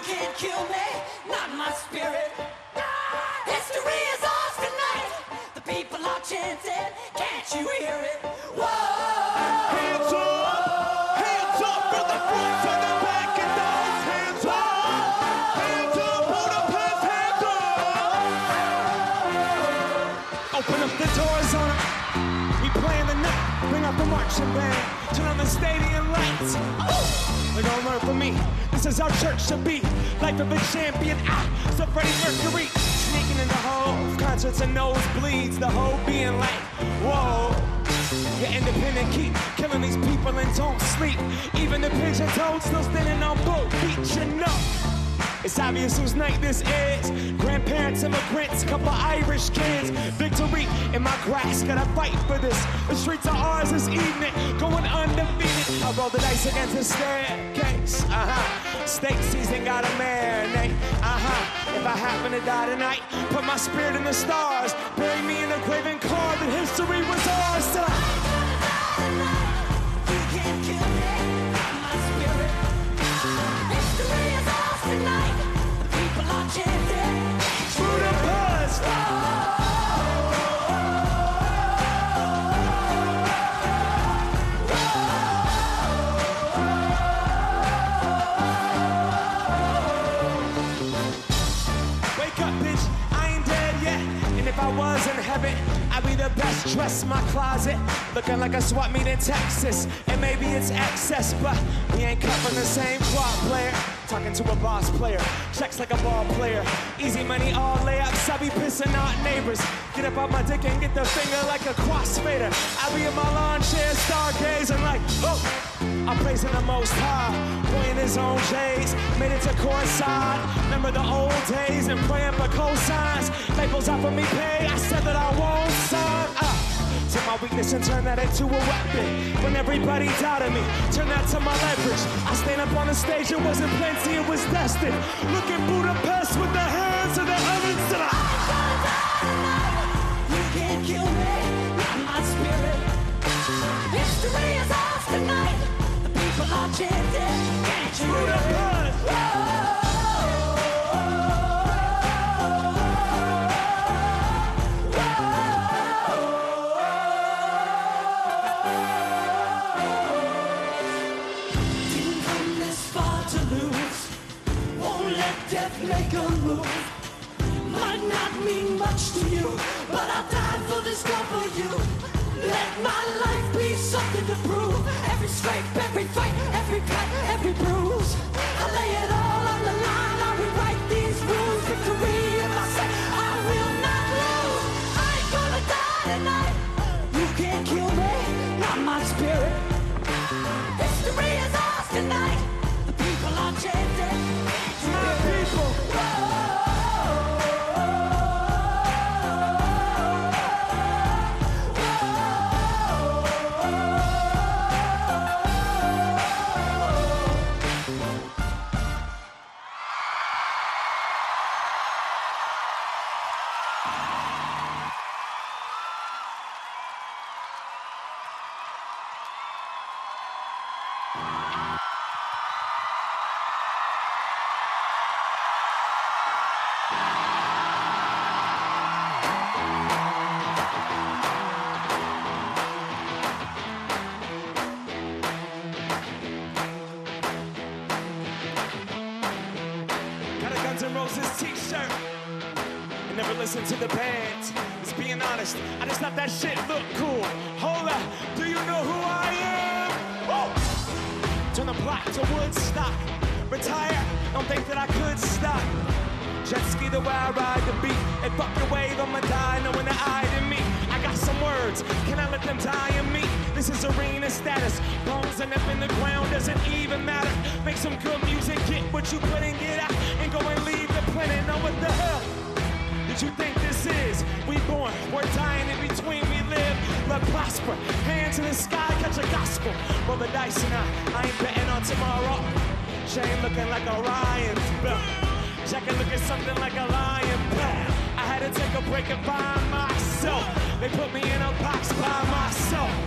can't kill me, not my spirit. History is ours tonight. The people are chanting, can't you hear it? Whoa! Hands up from the front to the back and those hands up, Budapest, hands up. Open up the doors on them. We playing the night. Bring out the marching band. Turn on the stadium lights. They're gonna learn from me. This is how church should be. Life of a champion. So Freddie Mercury sneaking in the hole. Concerts and nosebleeds. The whole being like, whoa. You're independent, keep killing these people and don't sleep. Even the pigeon toads still standing on both feet, you know. It's obvious whose night this is. Grandparents, immigrants, couple Irish kids. Victory in my grasp, gotta fight for this. The streets are ours this evening, going undefeated. I roll the dice against the staircase, State season got a marinate, If I happen to die tonight, put my spirit in the stars. Bury me in a grave and carve that history was ours tonight. You can't kill me, not my spirit. History is ours tonight. The people are chanting. Budapest! Wake up, bitch, I ain't dead yet. And if I was in heaven, I'd be the best dressed in my closet. Looking like a swap meet in Texas. And maybe it's excess, but we ain't cut from the same quad player. Talking to a boss player, checks like a ball player. Easy money, all layups, I be pissing out neighbors. Get up out my dick and get the finger like a crossfader. I be in my lawn chair, stargazing like, oh, I'm praising the Most High. Boy in his own J's, made it to courtside. Remember the old days and praying for cosigns. Labels offer me pay, I said that I won't sign. Take my weakness and turn that into a weapon. When everybody doubted me, turn that to my leverage. I stand up on the stage, it wasn't plenty, it was destined. Look at Budapest with the hands of the heavens tonight. You can't kill me, not my spirit. History is ours tonight. The people are chanting, can't you hear it? Death make a move. Might not mean much to you, but I'll die for this love for you. Let my life be something to prove. Every scrape, every fight, every cut, every bruise. I lay it all on the line. I rewrite these rules. Victory in my set. I will not lose. I ain't gonna die tonight. You can't kill me, not my spirit. History is ours tonight. The people are chanting. My people. T-shirt and never listen to the band. Just being honest, I just thought that shit looked cool. Hold up, do you know who I am? Woo! Turn the block to Woodstock. Retire, don't think that I could stop. Jet ski the way I ride the beat. And fuck your wave, I'ma die knowing that I didn't me. I got some words, can I let them die in me? This is arena status. Bones and up in the ground doesn't even matter. Make some good music, get what you put in, get out, and go and leave the planet. Now what the hell did you think this is? We born, we're dying in between, we live. Let prosper, hands in the sky, catch a gospel. Roll the dice and I ain't betting on tomorrow. Shane looking like Orion's belt. Jack looking something like a lion belt. I had to take a break and find myself. They put me in a box by myself.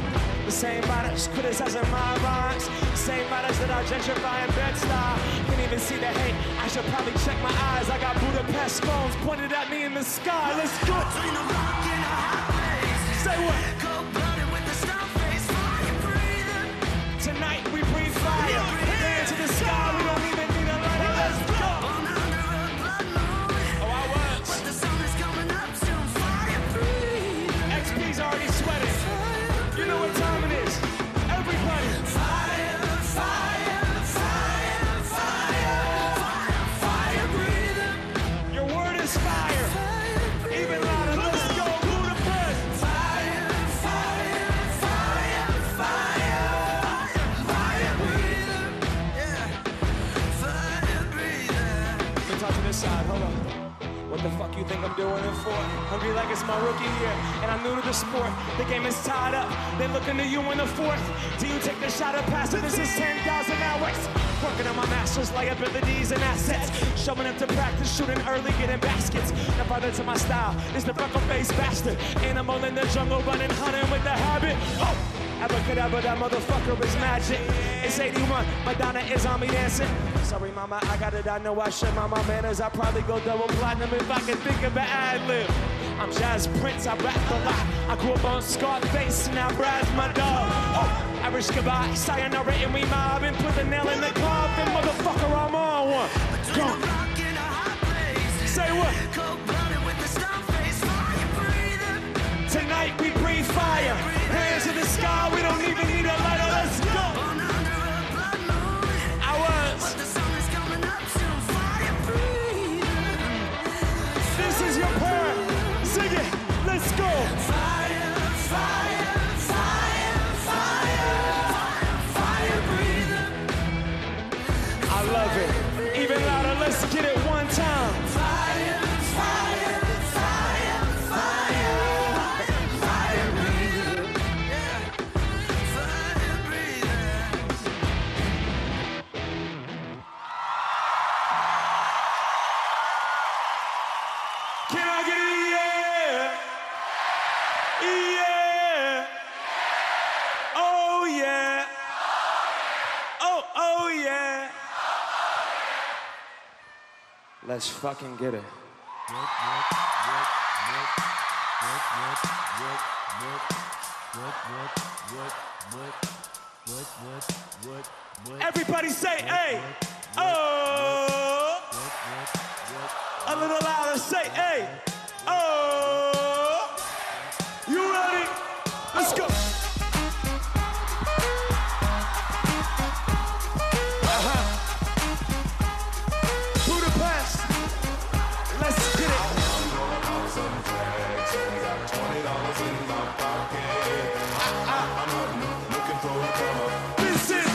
The same writers criticizing my rhymes. The same writers that are gentrifying Bed-Stuy. Can't even see the hate. I should probably check my eyes. I got Budapest phones pointed at me in the sky. Let's go. Between a rock and a hot place. Say what? Cold-blooded with the stump face. Fire breathing. Tonight we breathe fire. Hands to the sky. We don't even need a lighter. Let's go. Born under a blood moon. Oh, I was. But the sun is coming up soon. Fire breathing. XP's already sweating. You know what time it is. Everybody. Fire, fire, fire, fire. Fire breathing. Your word is fire. Even louder. Let's go. Budapest. Fire, fire, fire, fire. Fire breathing. Yeah. Fire breathing. Let me talk to this side. Hold on. What the fuck you think I'm doing it for? Hungry like it's my rookie year, and I'm new to the sport. The game is tied up. They looking to you in the fourth. Do you take the shot or pass it? This is 10,000 hours. Working on my masters, liabilities and assets. Showing up to practice, shooting early, getting baskets. The brother to my style is the freckle-faced bastard. Animal in the jungle, running, hunting with the habit. Oh! Abracadabra, that motherfucker is magic. It's 81, Madonna is on me dancing. Sorry, mama, I got it, I know I share my manners. I'd probably go double platinum if I could think of an ad-lib. I'm Jazz Prince, I rap a lot. I grew up on Scarface, and now Brad's my dog. Oh, Irish goodbye, sayonara, and we mob. And put the nail in the coffin, motherfucker, I'm on one. Between Go. a rock and a hot place. Say what? Cold-blooded with the stump face. Fire breathing. Tonight we breathe fire. Hands to the sky, we don't even need a lighter, let's go. Born under a blood moon. I was. But the sun is coming up soon. Fire breathing. This is your part. Sing it. Let's go. Fire, fire, fire, fire. Fire breathing. I love it. Even louder. Let's get it one time. Fire, fire, fire, fire. Fire breathing. Yeah. Fire breathing. Can I get a yeah? Yeah. Oh yeah. Oh yeah. Let's fucking get it. Everybody say, hey. Oh. A little louder, say, hey. Oh. You ready? Let's go. Budapest. Let's get it. Listen.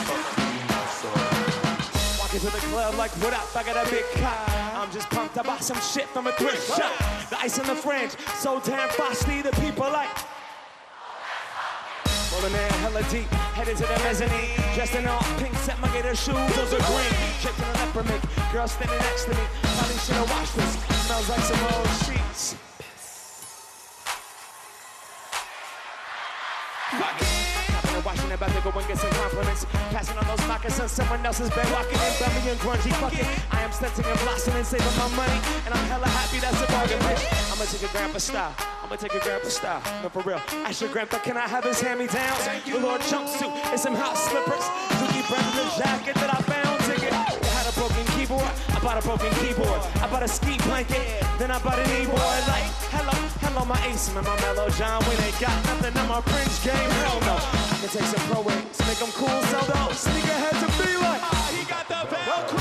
Walking to the club like, what up? I got a big cock. I'm just pumped. I bought some shit from a thrift shop. The ice on the fringe, so damn frosty. The people like. Rolling in hella deep, headed to the mezzanine. Dressed in all pink, set my gator shoes, those are green. Chick in the leopard mink, girl standing next to me. Probably should've washed this, smells like some old sheets. Fuck it. Copping and washing, about to go and get some compliments. Passing on those moccasins, someone else has been walking in. Bummy and grungy, fuck it. I am stunting and blossoming, saving my money. And I'm hella happy, that's a bargain, bitch. I'ma take a grandpa style. I'ma take a grandpa style, no for real. Ask your grandpa, can I have his hand-me-downs? The Lord jumpsuit and some hot slippers. Dookie Brendan jacket that I found. Ticket. I had a broken keyboard. I bought a broken keyboard. I bought a ski blanket. Then I bought an e-boy. Like, hello, my ace and my mellow John. When they got nothing on my Prince game, hell no. I can take some pro wings, make them cool, sell those sneakerheads and be like, he got the Velcro.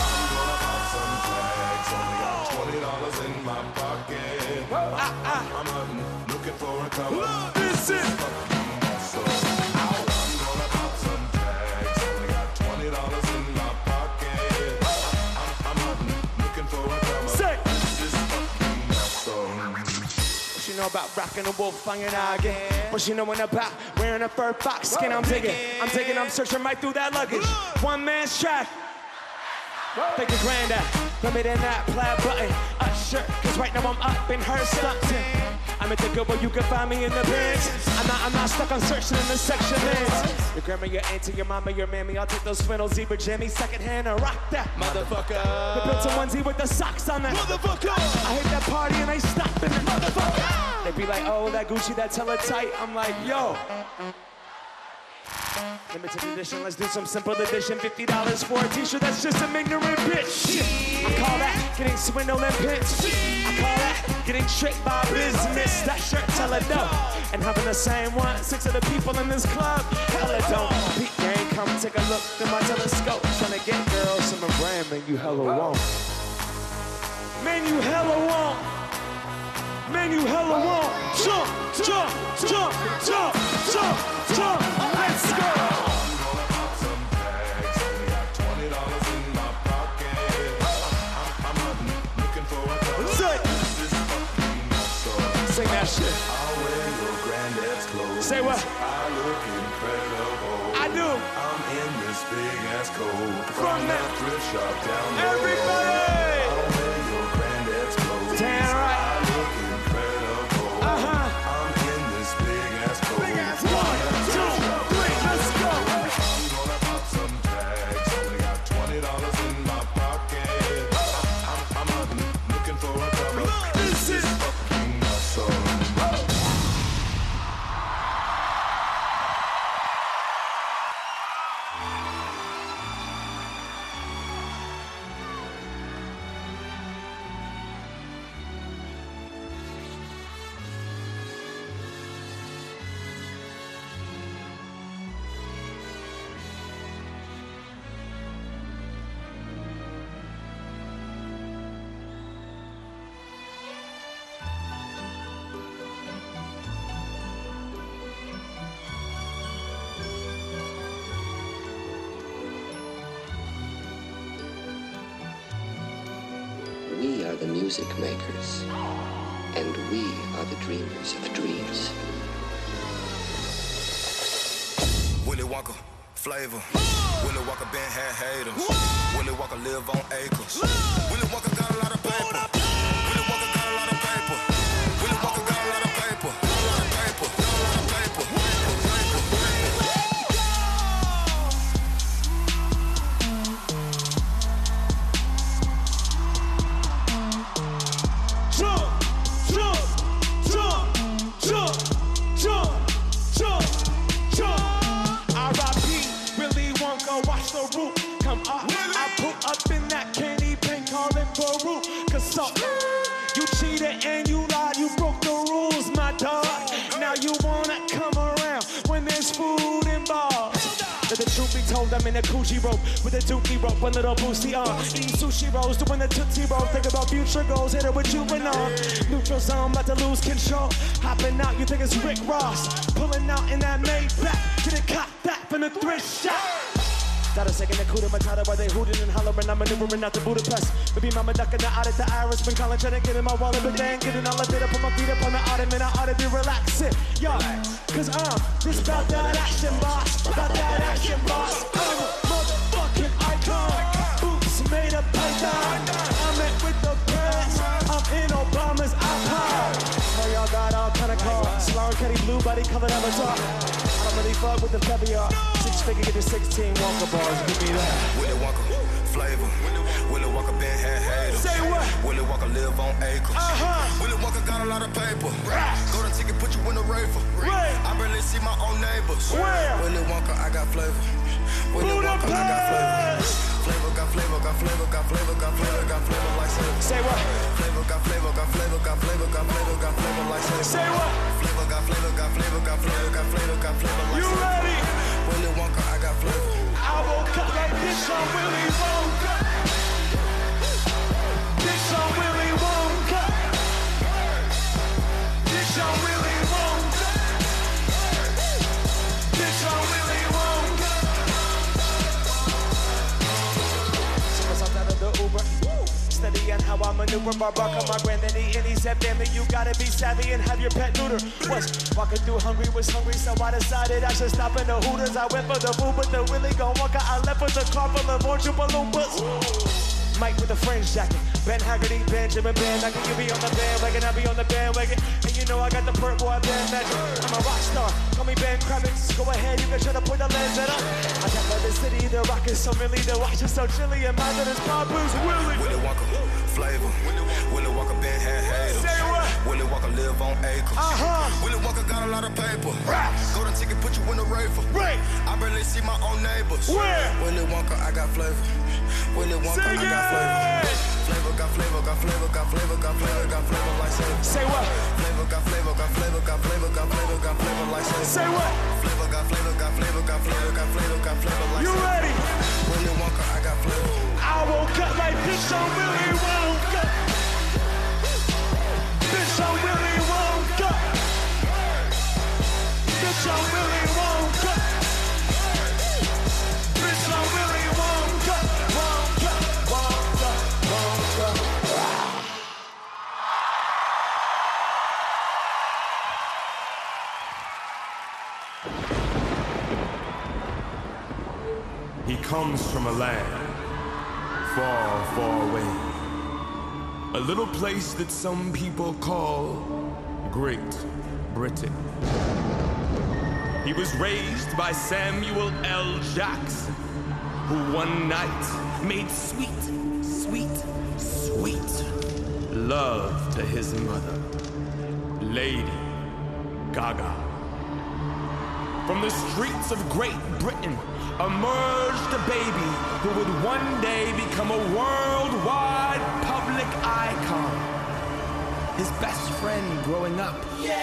$20 in my pocket. I'm hunting, looking for a come up. Listen. I'm gonna pop some tags. Only got $20 in my pocket. I'm hunting, looking for a come up. Say. This is fucking awesome. What she know about rocking a wolf, fanging again? What she knowin' about wearing a fur fox skin? I'm digging, I'm searching right through that luggage. One man's track. Thank you, granddad. Let me in that plaid button. Shirt, cause right now I'm up in her Stockton. I'm at the good where you can find me in the bins. I'm not stuck on searching in the section ends. Your grandma, your auntie, your mama, your mammy. I'll take those flannel zebra jammies secondhand and rock that. Motherfucker. The built a onesie with the socks on that. Motherfucker. I hate that party and they stop in it. Motherfucker. They be like, oh, that Gucci, that tell her tight. I'm like, yo. Limited edition, let's do some simple edition. $50 for a t-shirt, that's just some ignorant bitch. I call that getting swindled and pinched. I call that getting tricked by business. That shirt tell her no. And having the same one, 6 of the people in this club, hella don't. Pete gang, come take a look through my telescope. Trying to get girls from a brand, man, you hella won't. Man, you hella won't. Man, you hella won't. Jump, jump, jump, jump, jump, jump. Let's go. I'm gonna pop some tags. Only got $20 in my pocket. I'm looking for a couple. This is fucking awesome. Sing that shit. I'll wear your granddad's clothes. Say what? I look incredible. I do. I'm in this big ass coat From that thrift shop down the road. everybody. I'll wear your granddad's clothes. Damn right. I look incredible. I'm in this big ass coat. Big ass 1, 2, 3, let's go. I'm gonna pop some tags. Only got $20 in my pocket. I'm looking for a couple. This is fucking awesome. We are the music makers, and we are the dreamers of dreams. Willy Wonka, flavor. Willy Wonka been had haters. Willy Wonka live on acres. Willy Wonka got a lot of paper. Willy Wonka got a lot of paper. Willy Wonka got a lot of paper. A lot of paper. A lot of paper. jump, jump, jump, jump, jump, jump, jump. R.I.P. Willy Wonka, watch the roof come up. I put up in that candy paint, calling for root. Cause so, you cheated and you lied, you broke the rules, my dog. Now you wanna come around when there's food involved. Let the truth be told, I'm in a coochie rope with a dookie rope, one little boosty on. Eating sushi rolls, doing the tootsie roll. Think about future goals, hit it with you and on. Neutral zone, about to lose control. Hopping out, you think it's Rick Ross. Pulling out in that Maybach, getting caught back from the thrift shop. Got a second to cool my title while they hooting and hollering. I'm maneuvering out to Budapest. Baby mama ducking the out at the iris. Been calling, trying to get in my wallet, but they ain't getting all of it. I put my feet up on the ottoman. I ought to be relaxing. Yo, cause I'm this about that action boss. About that action boss. I'm a motherfucking icon. Boots made of python. I'm in with the press. I'm in Obama's iPod. Now y'all got all kind of cars. Sloan Kenny blue body colored avatar. I don't really fuck with the caviar. 6 figure, get the 16 Wonka bars. Give me that. Willy Wonka, flavor. Willy Wonka been had haters. Say what? Willy Wonka live on acres. Willy Wonka got a lot of paper. Go to ticket, put you in the rafer. I barely see my own neighbors. Where? Willy Wonka, I got flavor. Willy Wonka, I got flavor. Flavor, got flavor, got flavor, got flavor, got flavor, got flavor like savor. Say what? Flavor, got flavor, got flavor, got flavor, got flavor, got flavor like savor. Say what? Flavor, got flavor, got flavor, got flavor, got flavor, got flavor like You savor. ready? Willy Wonka, I got flavor. I woke up like this on Willy Wonka. This on Willy Wonka. This on Willy Wonka. This on Willy Wonka. Someone's out of the Uber. Steady and how I maneuver my buck on my granddaddy. And he said, family, you gotta be savvy and have your pet neuter. Was walking through hungry, was hungry, so I decided I should stop in the Hooters. I went for the food, but the Willie gon' walk out. I left with the car full of orange balloons. Mike with a fringe jacket, Ben Haggerty, Benjamin Ben. I can you be on the bandwagon, I be on the bandwagon. And you know I got the purple boy Ben magic. I'm a rock star, call me Ben Kravitz. Go ahead, you can try to put the lens at up. I got by the city, the rock is so really, the watch is so chilly. And mine that is Bob Blues, Willie. Willie Walker, flavor. Willie Walker, Ben had haters. Say what? Willie Walker live on acres. Willie Walker got a lot of paper. Golden ticket put you in the raver. Right. I barely see my own neighbors. Where? Willie Walker, I got flavor. Willie Walker, I got flavor. Flavor, got flavor, got flavor, got flavor, got flavor, got flavor like savor. Say what? Flavor, got flavor, got flavor, got flavor, got flavor, got flavor like savor. Say what? Flavor, got flavor, got flavor, got flavor, got flavor, got flavor like You savor. ready? Willie Walker, I got flavor. I woke up like bitch on Willy Wonka. Bitch on Willy Wonka. Bitch on Willy Wonka. Bitch on Willy Wonka. Wonka, Wonka, Wonka. He comes from a land far, far away. A little place that some people call Great Britain. He was raised by Samuel L. Jackson, who one night made sweet, sweet, sweet love to his mother, Lady Gaga. From the streets of Great Britain emerged a baby who would one day become a worldwide public icon. His best friend growing up,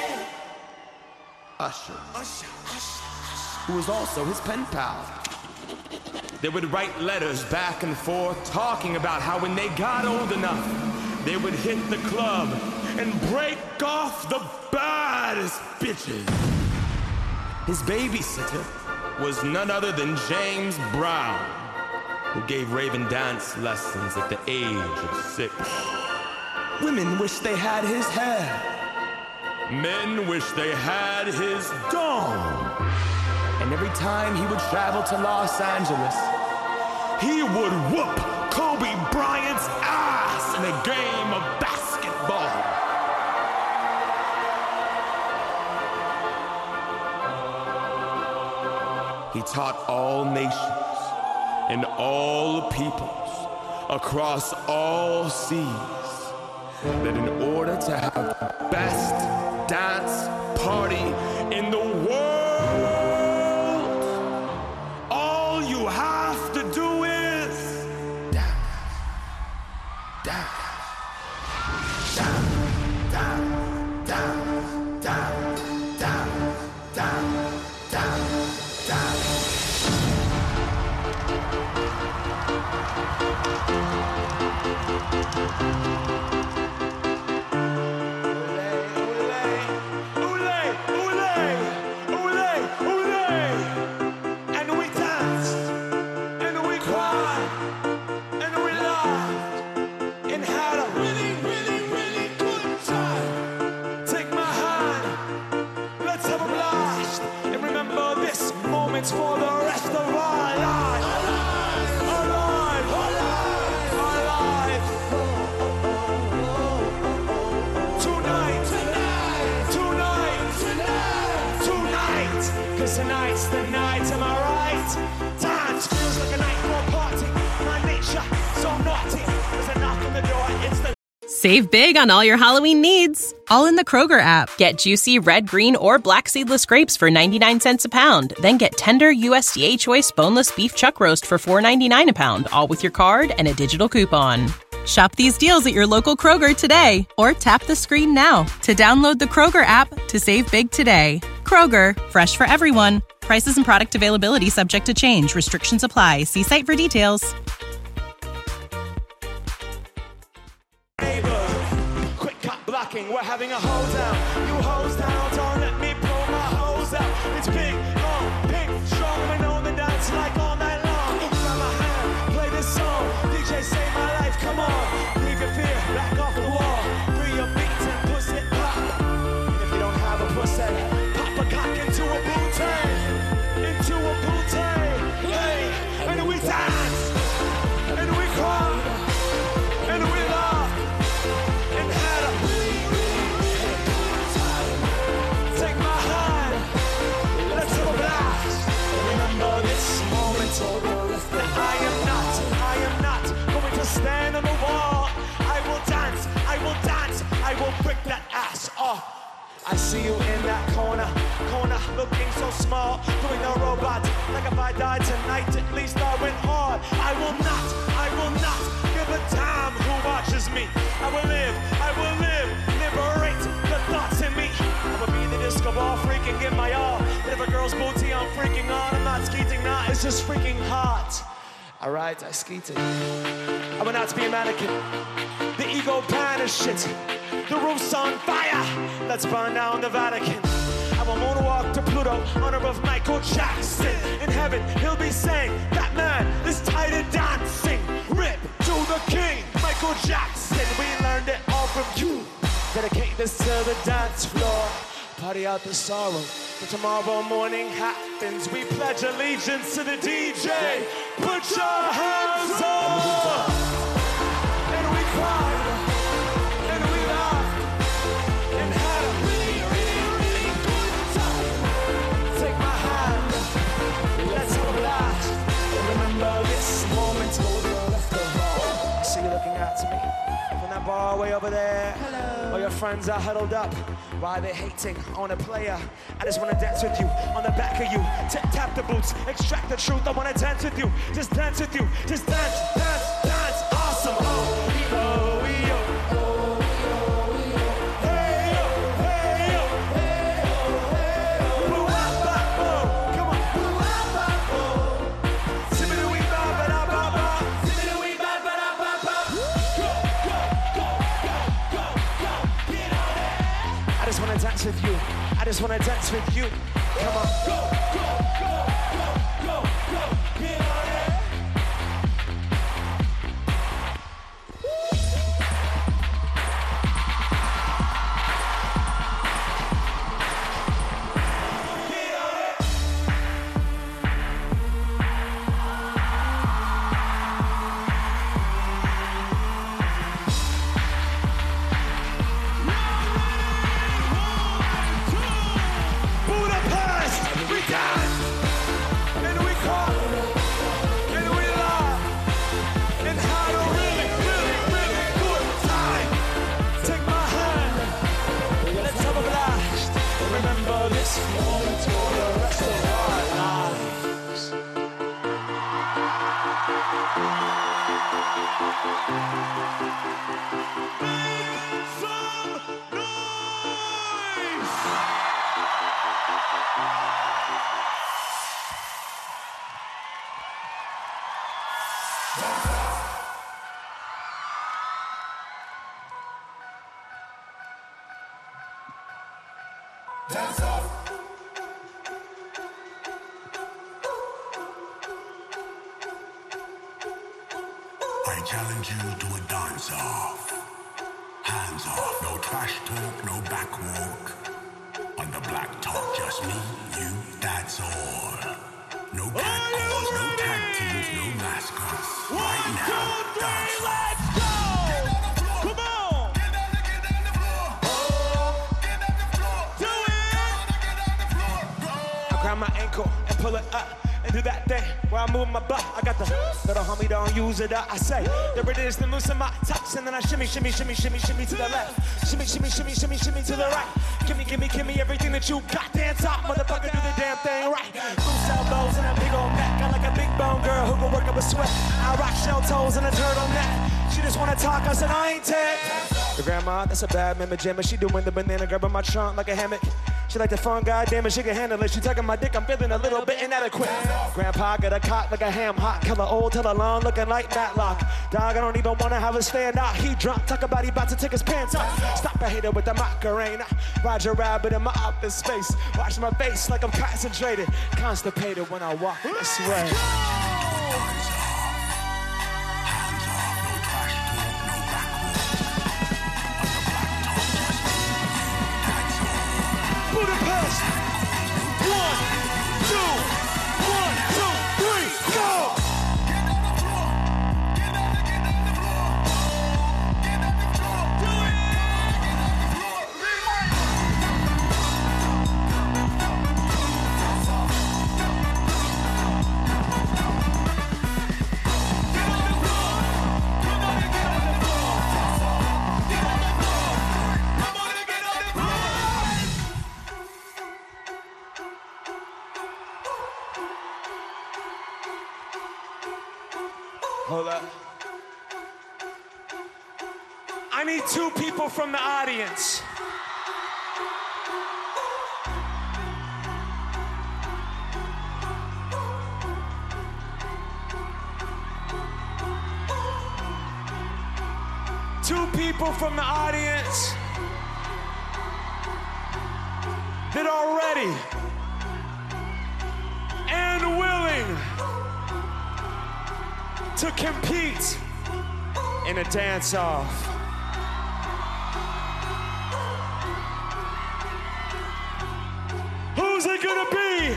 Usher, who was also his pen pal. They would write letters back and forth talking about how when they got old enough, they would hit the club and break off the baddest bitches. His babysitter was none other than James Brown, who gave Raven dance lessons at the age of 6. Women wish they had his hair. Men wish they had his dome. And every time he would travel to Los Angeles, he would whoop Kobe Bryant's ass in a game of basketball. He taught all nations and all peoples across all seas that in order to have the best dance party in the world, all you have to do is dance, dance, dance, dance, dance, dance, dance, dance, dance, dance. For the rest of our lives. Alive, alive, alive. Tonight, tonight, tonight, tonight, tonight. Cause tonight's the night, am I right? Dance feels like a night for a party. My nature, so naughty. There's a knock on the door, it's the Save big on all your Halloween needs, all in the Kroger app. Get juicy red, green, or black seedless grapes for 99 cents a pound. Then get tender USDA Choice boneless beef chuck roast for $4.99 a pound, all with your card and a digital coupon. Shop these deals at your local Kroger today, or tap the screen now to download the Kroger app to save big today. Kroger, fresh for everyone. Prices and product availability subject to change. Restrictions apply. See site for details. We're having a hose down. You hose down, don't let me pull my hose out. It's big, long, pink, strong, and on the dance like all night long. Grab my hand, play this song. DJ, save my life, come on. Leave your fear so small, doing no robot. Like if I died tonight, at least I went hard. I will not give a damn who watches me. I will live, liberate the thoughts in me. I will be the disco ball freak and give my all. But if a girl's booty, I'm freaking on. I'm not skeeting, nah, it's just freaking hot. Alright, I skeeted. I will not be a mannequin. The ego banished shit. The roof's on fire. Let's burn down the Vatican. I will moonwalk to Pluto, honor of Michael Jackson. In heaven, he'll be saying, that man is tired of dancing. Rip to the king, Michael Jackson. We learned it all from you. Dedicate this to the dance floor. Party out the sorrow. But tomorrow morning happens. We pledge allegiance to the DJ. Put your hands up. And we cried. And we laughed. And had a really, really, really good time. Take my hand. Let's have a blast. And remember this moment for the rest of all. I see you looking out to me. From that bar way over there. Hello. All your friends are huddled up. Why they hating on a player? I just wanna dance with you, on the back of you. Tap the boots, extract the truth. I wanna dance with you, just dance with you. Just dance, dance, dance, awesome. Oh, oh, yo. Hey, yo, hey, yo. Boo-wah-ba-bo. Come on. Boo-wah-ba-bo. Zibbidi-wee-ba-ba-da-ba-ba. Zibbidi-wee-ba-ba-da-ba-ba. Go, go, go, go, go, go. Get on it. I just wanna dance with you. I just wanna dance with you. Come on. Go, go, go, go, go, go. Get on it. Get on it. Budapest, we dance, and we call, and we laugh, and had a really, really, really good time. Take my hand, let's have a blast. Remember this moment for the rest of our lives. Make some noise! Dance off. I challenge you to a dance off. Hands off, no trash talk, no back walk. On the black top, just me, you, that's all. No catcalls, no tag teams, no mascots. Right now, dance off. Let's go! Come on! Get down the floor. Get down the floor. Do it! Get down the floor. Go. I grab my ankle and pull it up and do that thing where I move my butt. I got the little homie, don't use it up. I say, there it is, the moose in my tops, and then I shimmy, shimmy, shimmy, shimmy, shimmy to the left. Shimmy, shimmy, shimmy, shimmy, shimmy to the right. Gimme, gimme, gimme everything that you got. Dance up, motherfucker, do the damn thing right. Loose elbows and a big old neck. I like a big bone girl who can work up a sweat. I rock shell toes and a turtleneck. She just wanna talk, I said I ain't tech. The grandma, that's a bad mama jammer. She doing the banana, grabbing my trunk like a hammock. She like the fun, goddamn it, she can handle it. She tugging my dick, I'm feeling a little bit inadequate. Grandpa got a cock like a ham hock. Color old, till long, looking like Matlock. Dog, I don't even wanna have a stand out. He drunk, talk about he about to take his pants off. Stop a hater with the Macarena. Roger Rabbit in my office space. Watch my face like I'm concentrated. Constipated when I walk this way. Budapest! 1, 2, 1, 2, 3, go! Get down the floor. Get down the floor. Get down the floor. Do it. I need 2 people from the audience. Two people from the audience that are ready and willing to compete in a dance-off. Who's it gonna be?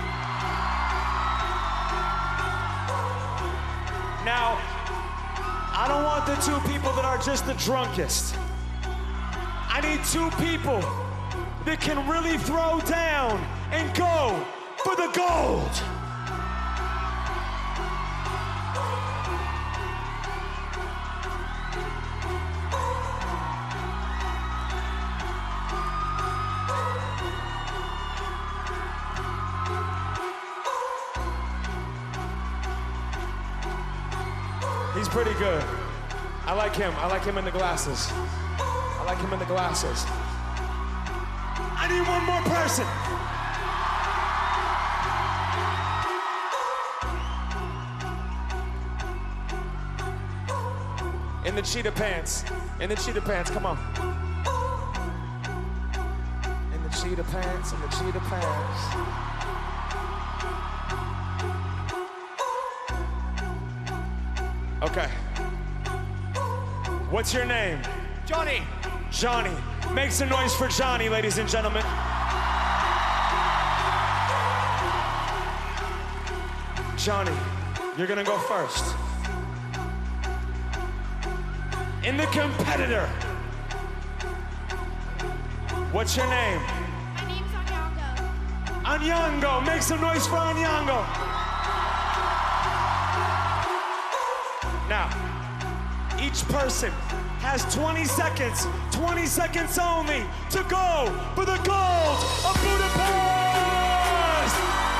Now, I don't want the 2 people that are just the drunkest. I need 2 people that can really throw down and go for the gold. He's pretty good. I like him. I like him in the glasses. I like him in the glasses. I need one more person. In the cheetah pants. In the cheetah pants, come on. In the cheetah pants, in the cheetah pants. Okay. What's your name? Johnny. Johnny. Make some noise for Johnny, ladies and gentlemen. Johnny, you're gonna go first. In the competitor. What's your name? My name's Anyango. Anyango. Make some noise for Anyango. Now, each person has 20 seconds only to go for the gold of Budapest!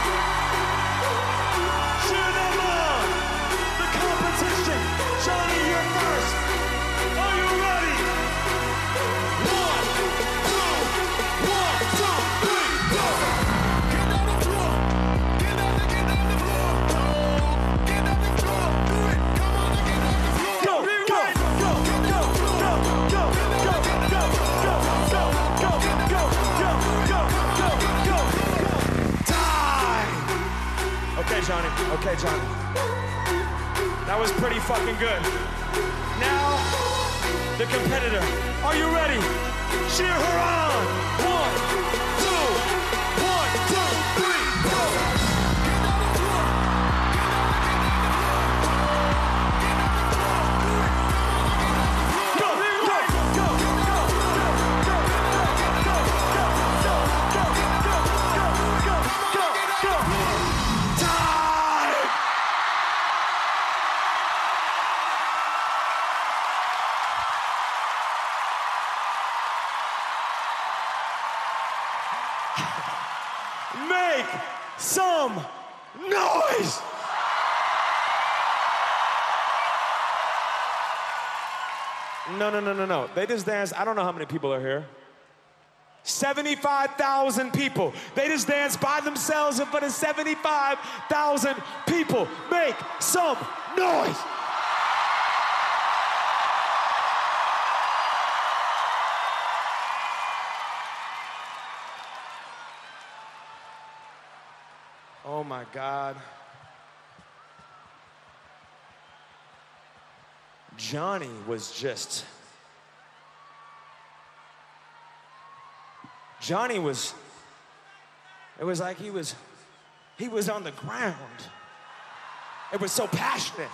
Cheer them on! The competition! Johnny, you're first! Are you ready? 1, 2, 3, go! Get on the floor. Get on the floor. Get on the floor. Do it. Come on and get on the floor. Go, go, go, go, go, go, go, go, go. Time! Okay, Johnny. Okay, Johnny. That was pretty fucking good. Now, the competitor. Are you ready? Cheer her on. 1, 2, 3, go! Make some noise! No. They just danced. I don't know how many people are here. 75,000 people. They just danced by themselves in front of 75,000 people. Make some noise! Oh my God. Johnny was just... Johnny was... It was like he was on the ground. It was so passionate.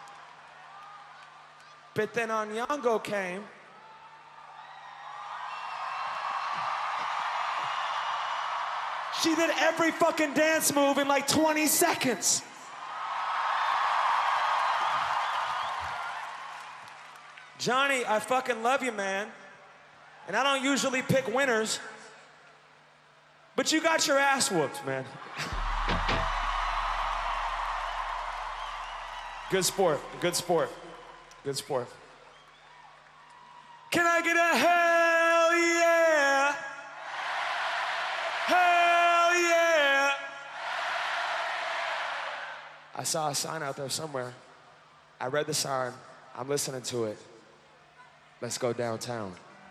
But then Anyango came. She did every fucking dance move in like 20 seconds. Johnny, I fucking love you, man. And I don't usually pick winners, but you got your ass whooped, man. Good sport, good sport, good sport. I get a hell yeah? Hell yeah! I saw a sign out there somewhere. I read the sign. I'm listening to it. Let's go downtown.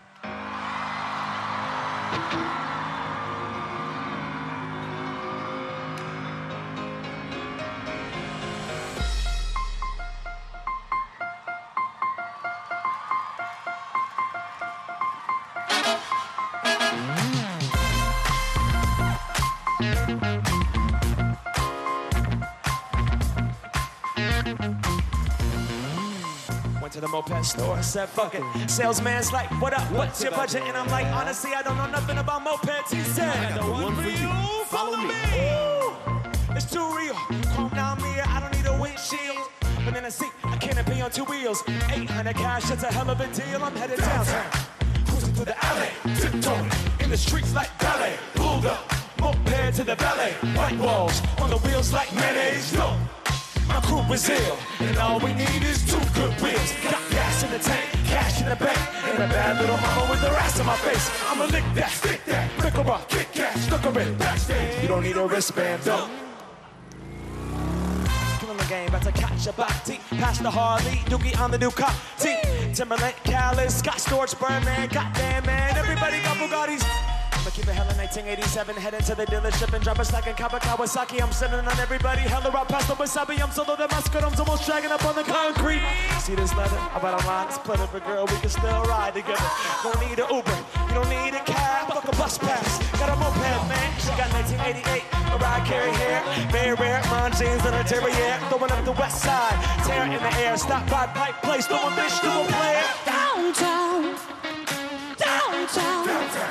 To the moped store, said fuck it. Salesman's like, what up, what's your budget? And I'm like, honestly, I don't know nothing about mopeds. He said, I got the one for you, follow me. Ooh, it's too real, calm down me, I don't need a windshield. But in a seat, I can't be on two wheels. 800 cash, it's a hell of a deal, I'm headed downtown. Cruising through the alley, tiptoeing in the streets like ballet. Pulled up, moped to the valet. White walls on the wheels like mayonnaise. Look, my crew is ill, and all we need is two good wheels. Got gas in the tank, cash in the bank, and a bad little mama with the ass in my face. I'ma lick that, stick that, flick her up, kick cash, look her in, backstage. You don't need a wristband, though. Killing the game, about to catch a body. Pass the Harley, Dookie on the Ducati. Timberland, Callis, Scott Storch, Birdman, goddamn man, everybody got Bugattis. I'ma keep it hella 1987, heading to the dealership and drop a stack in Kawasaki. I'm sitting on everybody, hella right past the wasabi. I'm solo that my skirtum's almost dragging up on the concrete. See this leather? I bet online it's plenty for girl, we can still ride together. Don't need an Uber, you don't need a cab, fuck a bus pass. Got a moped, man, she got 1988, Mariah Carey hair, very rare, mine jeans and her derriere. Throwing up the west side, tear in the air, stop by Pike Place, throw a bitch to a player. Downtown, downtown, downtown.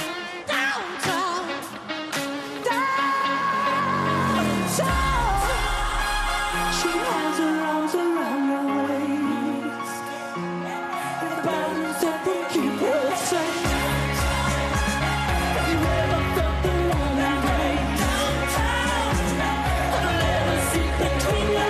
She has her arms around your waist, buttons that will keep her safe. Have you ever felt the long embrace? I'll never see between your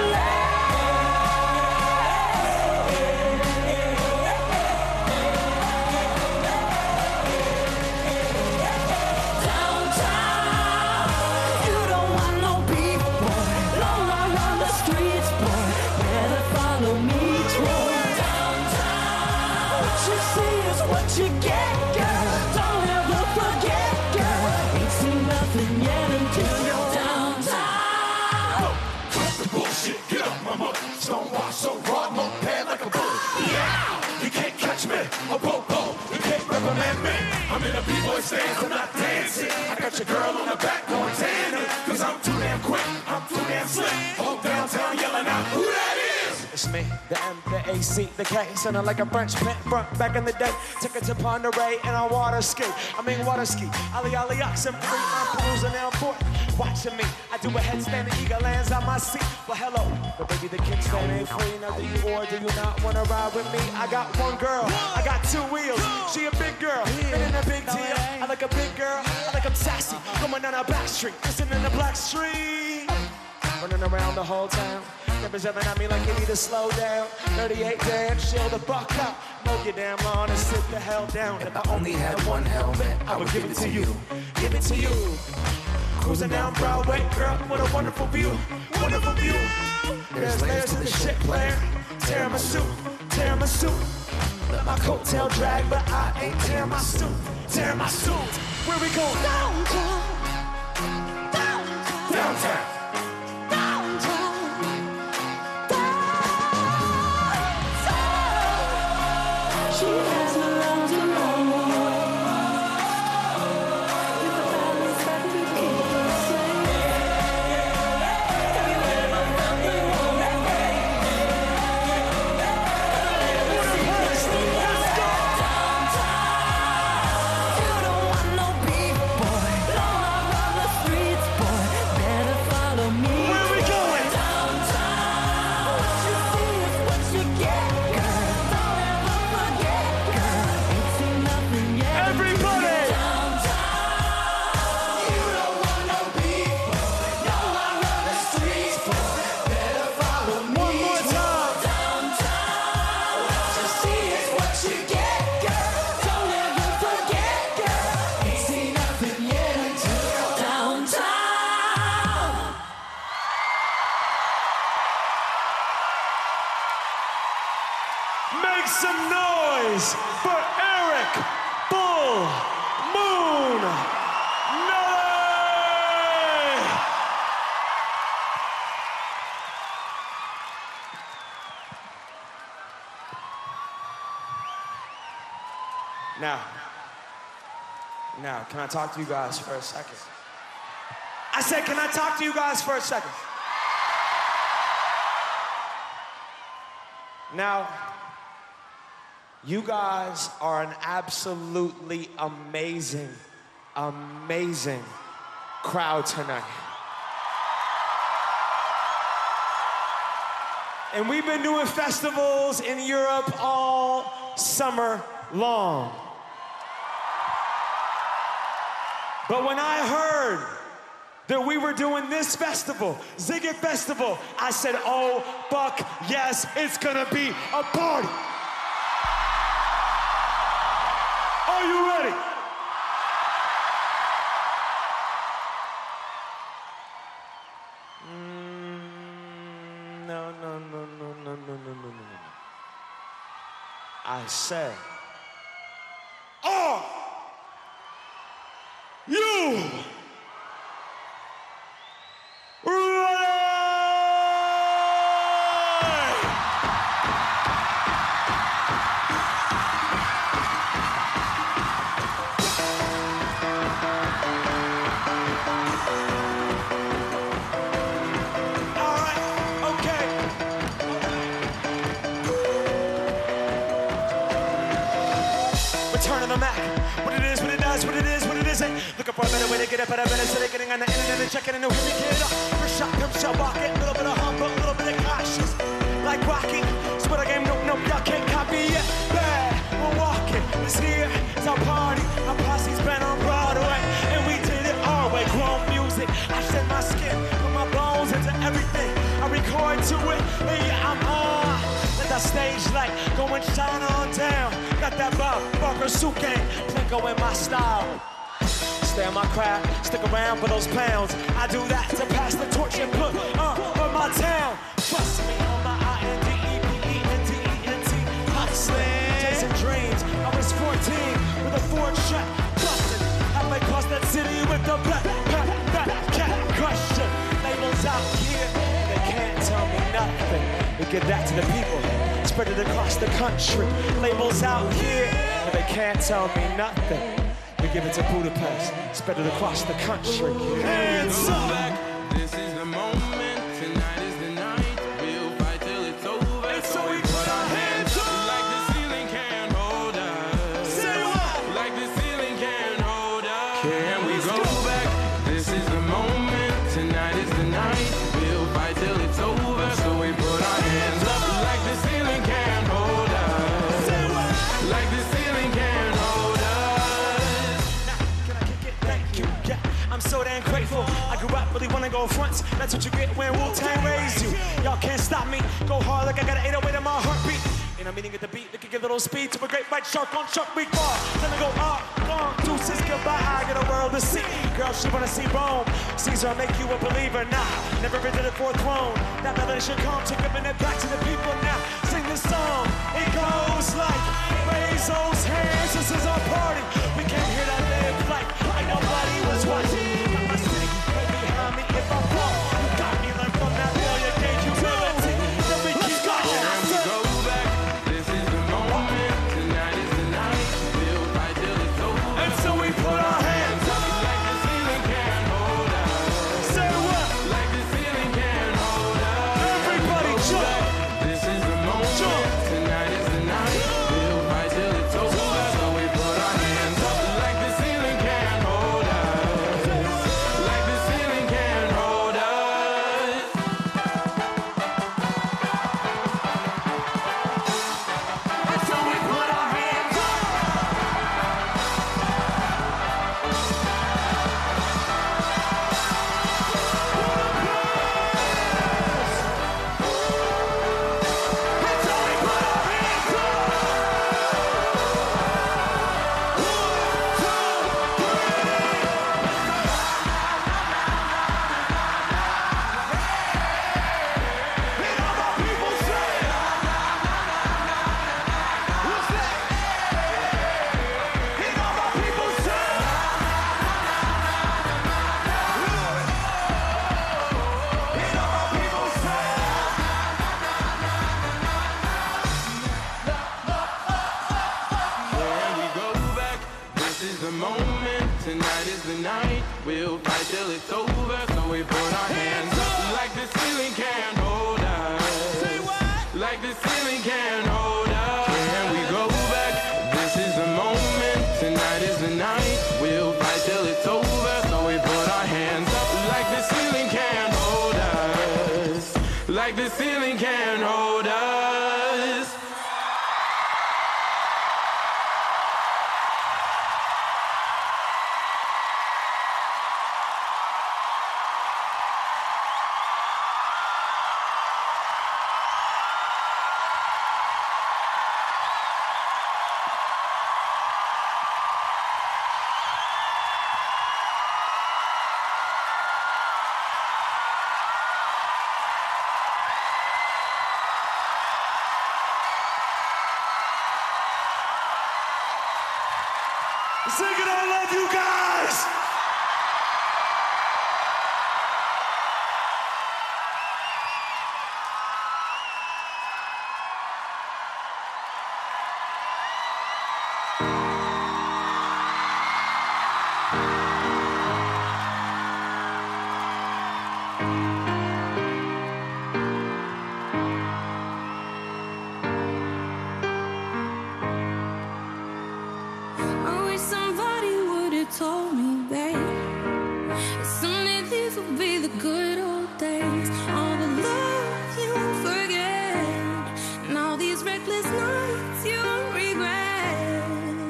you get, girl. Don't ever forget, girl. Ain't seen nothing yet until you're downtown. Cut the bullshit, get off my mother. Stonewash so raw, moped like a bullet. Yeah, you can't catch me, a popo. You can't reprimand me. I'm in a b-boy stance, I'm not dancing. I got your girl on the back going tandem. Cause I'm too damn quick, I'm too damn slick. Whole downtown yelling out, who that is? It's me, the M, the AC, the K, sounding like a French pit front back in the day. Took it to Ponderay and I water ski. Water ski, Ali Ali oxen free, I'm cruising down Fort. Watching me, I do a headstand, the eagle lands on my seat. Well, hello, but baby, the kickstand ain't free. Now, do you or do you not want to ride with me? I got one girl, I got two wheels. She a big girl, and in a big deal. I like a big girl, I like I'm sassy. Going down a back street, listening to Black Street. Running around the whole town. Neighbors yelling at me like you need to slow down. 38 dance, chill the fuck out. Mow your damn lawn and sit the hell down. If I only had one helmet, I would give it to you. Give it to you. Cruising down Broadway, girl, what a wonderful view. Wonderful view. There's layers to the shit player. Tear my suit, tear my suit. Let my coattail drag, but I ain't tear my suit. Tear my suit. Where we go? Downtown, downtown, Downtown. she has her arms around your waist. With the balance that will keep her safe. Have you ever felt the long downtown? You don't want no beef, boy. Don't run the streets, boy. Better follow Now, can I talk to you guys for a second? I said, can I talk to you guys for a second? Now, you guys are an absolutely amazing, amazing crowd tonight. And we've been doing festivals in Europe all summer long. But when I heard that we were doing this festival, Ziggit Festival, I said, oh, fuck, yes, it's gonna be a party. Are you ready? No. I said, are you ready? All right, okay. Return of the Mac. What it is, what it does, what it is, what it isn't. Looking for a better way to get it, better, so they're getting on the internet and checking a new hit me get up. First shot, pimp shot, walk it, little bit of humble, little bit of cautious. Like Rocky, split a game, nope, y'all can't copy it. Bad, we're walking, this here is our party. Our posse's been on Broadway, and we did it our way. Grown music, I shed my skin, put my bones into everything. I record to it, and yeah, I'm on. Let that stage light go and shine on down. Got that Bob Barker suit game, Plinko in my style. Stay on my craft, stick around for those pounds. I do that to pass the torch and put for my town. Trust me on my INDEPENDENT. Hustling, chasing dreams. I was 14 with a Ford truck, busting. Halfway across that city with the black cat crushing. Labels out here, they can't tell me nothing. We give that to the people, spread it across the country. Labels out here, and they can't tell me nothing. We give it to Budapest, spread it across the country. Hands up! This is the moment, tonight is the night. We'll fight till it's over. And so we put our hands up. Like the ceiling can't hold us. Say what? Like the ceiling can't hold us. Can we go back? This is the moment, tonight is the night. We'll fight till it's over. So we put our hands up. Like the ceiling can't hold us. Say what? Like the ceiling can't hold us. I'm so damn grateful. I grew up really wanna go fronts. That's what you get when Wu-Tang raised you. Y'all can't stop me. Go hard like I got an 808 in my heartbeat. And I'm eating at the beat. They can give a little speed to a great white shark on Shark Week bar. Time to go up, gone, deuces, goodbye. I got a world to see. Girl, she wanna see Rome. Caesar make you a believer. Nah, never been to the fourth throne. That revelation come to giving it back to the people now. Sing this song. It goes like, raise those hands. This is our party. We came here to live like nobody was watching. Got my city right behind me. If I fall, you got me. Learn from that failure, gain humility. Then we keep going. Can we go back? This is the moment. Tonight is the night. We'll fight till it's over. And so we put our hands up. Like the ceiling can't hold us. Say what? Like the ceiling can't hold us. Everybody jump. This is the moment. Jump. Tonight is the night. We'll fight till it's over. tonight is the night. We'll fight till it's over, so we put our hands up like the ceiling can't hold us. Say what? Like the ceiling can't hold us. Can we go back? This is the moment. Tonight is the night. We'll fight till it's over, so we put our hands up like the ceiling can't hold us. Like the ceiling can't hold us. Sing it, I love you guys! I wish somebody would have told me, babe, someday these will be the good old days. All the love you won't forget, and all these reckless nights you won't regret.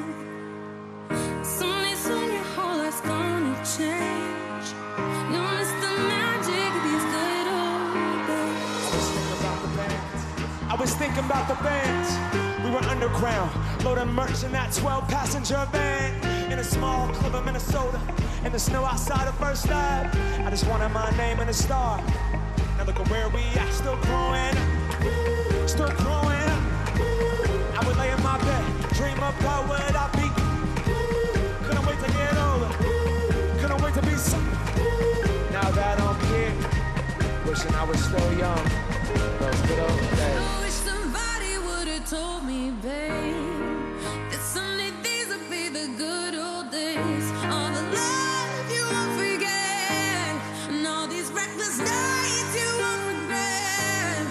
Someday soon your whole life's gonna change. You'll miss the magic of these good old days. I was thinking about the bands. We were underground, loading merch in that 12-passenger van in a small club in Minnesota. In the snow outside of First Ave, I just wanted my name and a star. Now look at where we at, still growing up, still growing up. I would lay in my bed, dream about what I'd be. Couldn't wait to get older, couldn't wait to be something. Now that I'm here, wishing I was still young. Those good old days. I wish somebody would have told me, babe, that someday these would be the good old days. All the love you won't forget, and all these reckless nights you won't regret.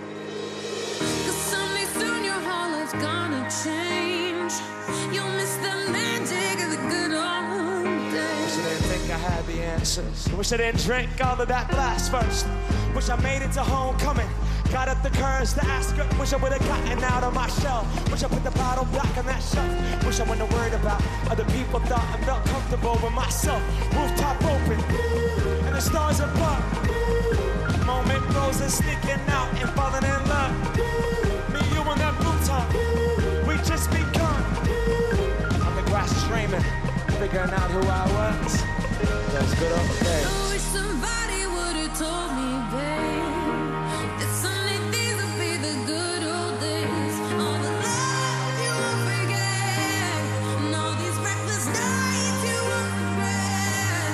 'Cause someday soon your whole life's gonna change. You'll miss the magic of the good old days. Wish I didn't think I had the answers. Wish I didn't drink all of that glass first. Wish I made it to homecoming. Got up the courage to ask her. Wish I would have gotten out of my shell. Wish I put the bottle back on that shelf. Wish I wouldn't have worried about other people thought I felt comfortable with myself. Rooftop open and the stars above. Moment roses sneaking out and falling in love. Me, you on that rooftop, we just begun. On the grass dreaming, figuring out who I was. Those good old days. I wish somebody would have told me, babe, that someday these would be the good old days. All the love you won't forget, and all these reckless nights you won't regret.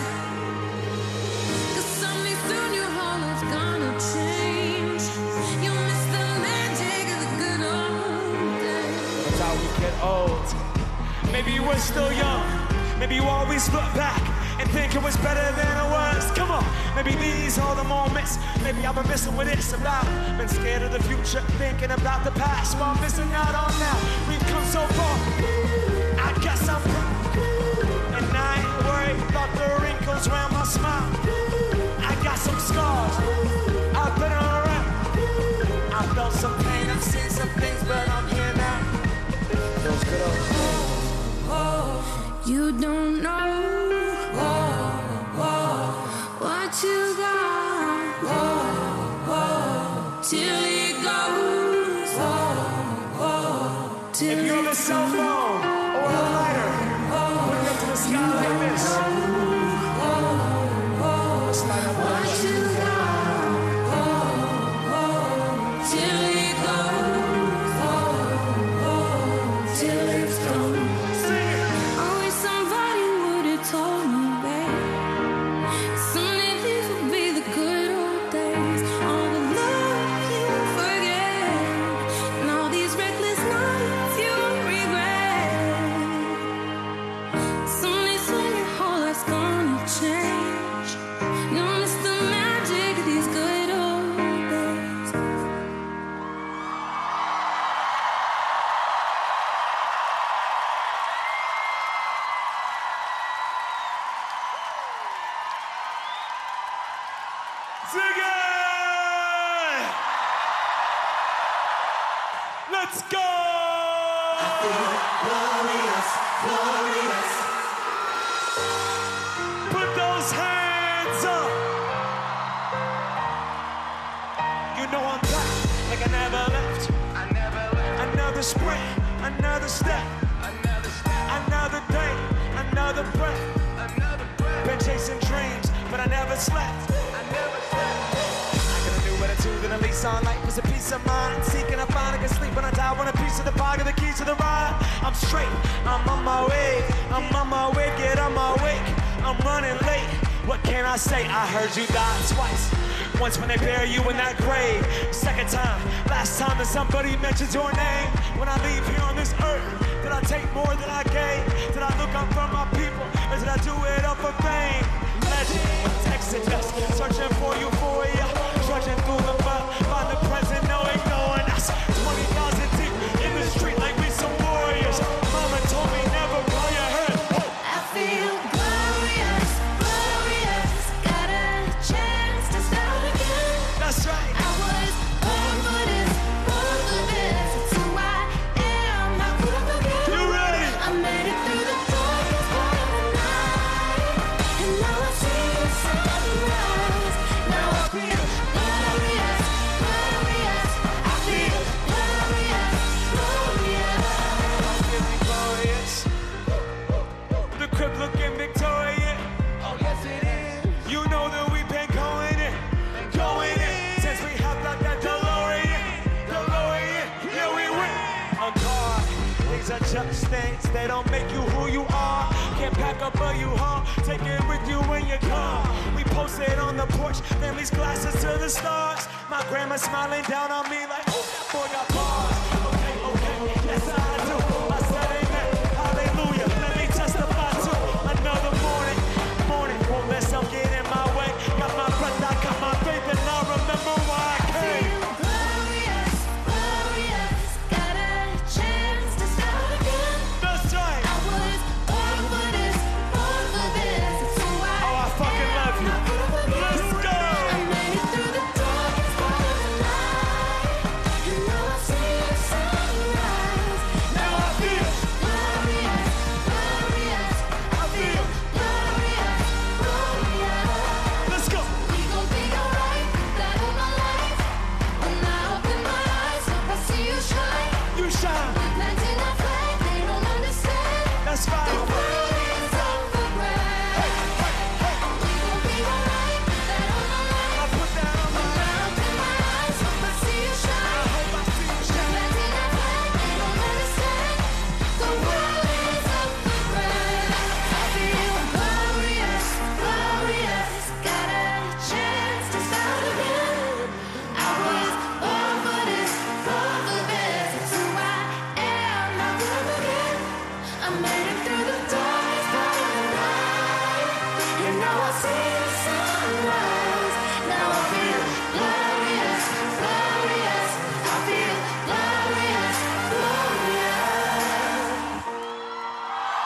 'Cause someday soon your whole life's gonna change. You'll miss the magic of the good old days. That's how we get old. Maybe you were still young. Maybe you always look back and think it was better than it was. Come on, maybe these are the moments. Maybe I've been missing what it's about. Been scared of the future, thinking about the past. While missing out on now, we've come so far. I guess I'm proud, and I ain't worried about the wrinkles around my smile. I got some scars, I've been around. I felt some pain, I've seen some things, but I'm here now. Those good old days. You don't know what you got till it goes. Till If you have a it's cell phone or a lighter, put it up to the sky like this. Let's light up what you got till it goes. Till it's gone. Sing it. I wish somebody would have told me, babe, someday these would be the good old days. All the love you won't forget, and all these reckless nights you won't regret. Sing it! Let's go! Glorious, glorious. Put those hands up. You know I'm back like I never left. Another sprint, another step. Another day, another breath. Been chasing dreams, but I never slept. I got a new attitude and a lease on life is a peace of mind. Seeking I find I can sleep when I die. Want a piece of the pie, got the keys to the ride. I'm straight, I'm on my way. I'm on my way, get on my wake. I'm running late. What can I say? I heard you die twice. Once when they bury you in that grave. Second time, last time that somebody mentions your name. When I leave here on this earth, did I take more than I gave? Did I look up for my people, or did I do it up for fame? Legend, Exodus, searching for euphoria. Trudging through the mud, find the present, no ignoring us. 20,000 deep in the street like we some warriors. Mama told me never bow your head. I feel glorious, glorious. Got a chance to start again. That's right. I was born for this, born for this. It's who I am. How could I forget? You ready? I made it through the darkest part of the night, and now I see the sunrise. Now I feel glorious, glorious. I feel glorious, glorious. Feeling glorious. The crib looking Victorian. Oh yes it is. You know that we've been going in since we hopped out that DeLorean. Yeah we went on guard. Things are just things. They don't make you who you are. Can't pack up a U-Haul. Take it with you in your car. We posted on the porch. Family's glasses to the stars. My grandma smiling down on me like, oh, that boy got bars. Okay, yes I do. I said amen, hallelujah. Let me testify to another morning. Won't let some get in my way. Got my breath, I got my faith, and I remember why I came. Glorious, glorious. Got a chance to start again. That's right. I was born for this, born for this. It's who I am. Oh, I fucking love you. How could I forget? Let's go. I made it through the darkest part of the night, and now I see the sunrise. Now I feel. Glorious, glorious. I feel glorious, glorious. Let's go. We gon' be alright, that all my life. When I open my eyes, I see you shine. You shine. We planting our flag, they don't understand. That's The fine. world is up for grabs. We gon' be alright, that all my life. I put that on When my I open my eyes, I see you shine. hope I see you We shine. planting our flag, they don't understand. The world is up for grabs. I feel glorious, glorious. Got a chance to start again. I was born for this, born for this. It's who I am. How could I forget? I made it through the darkest part of the night, and now I see the sunrise. Now I feel glorious, glorious. I feel glorious, glorious.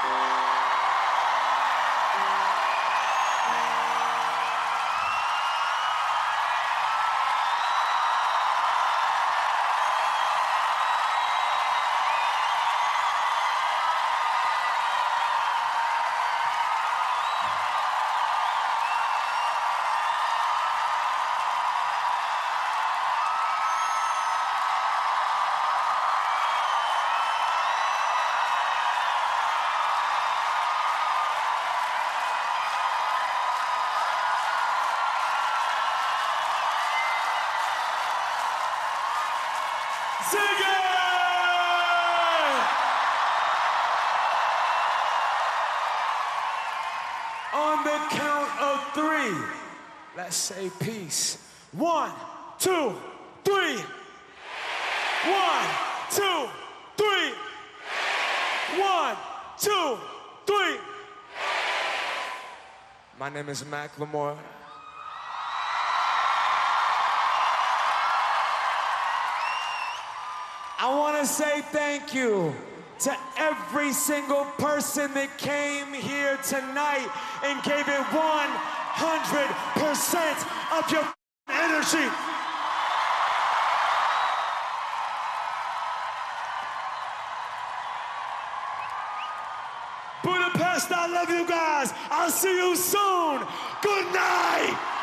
Sing it! On the count of three, let's say peace. 1, 2, 3. 1, 2, 3. 1, 2, 3. My name is Macklemore. I want to say thank you to every single person that came here tonight and gave it 100% of your energy. Budapest, I love you guys. I'll see you soon. Good night.